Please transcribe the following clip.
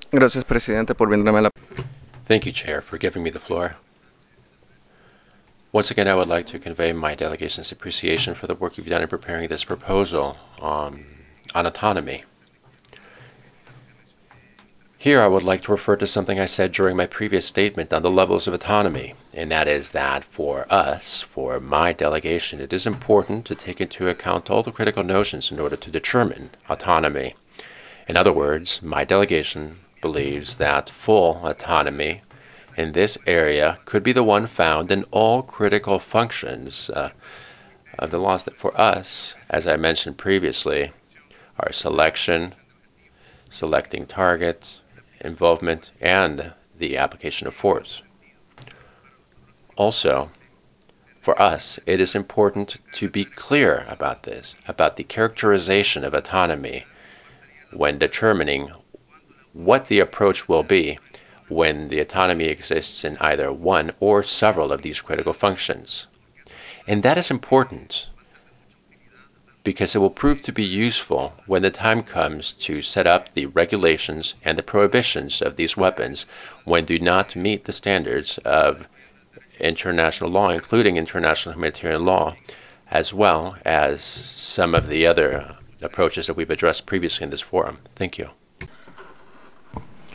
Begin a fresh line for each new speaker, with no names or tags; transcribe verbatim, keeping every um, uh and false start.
Gracias, presidente, por brindarme la.
Thank you, Chair, for giving me the floor. Once again, I would like to convey my delegation's appreciation for the work you've done in preparing this proposal um, on autonomy. Here, I would like to refer to something I said during my previous statement on the levels of autonomy, and that is that for us, for my delegation, it is important to take into account all the critical notions in order to determine autonomy. In other words, my delegation believes that full autonomy in this area could be the one found in all critical functions uh, of the laws that for us, as I mentioned previously, are selection, selecting targets, involvement, and the application of force. Also, for us, it is important to be clear about this, about the characterization of autonomy when determining what the approach will be when the autonomy exists in either one or several of these critical functions. And that is important because it will prove to be useful when the time comes to set up the regulations and the prohibitions of these weapons when do not meet the standards of international law, including international humanitarian law, as well as some of the other approaches that we've addressed previously in this forum. Thank you.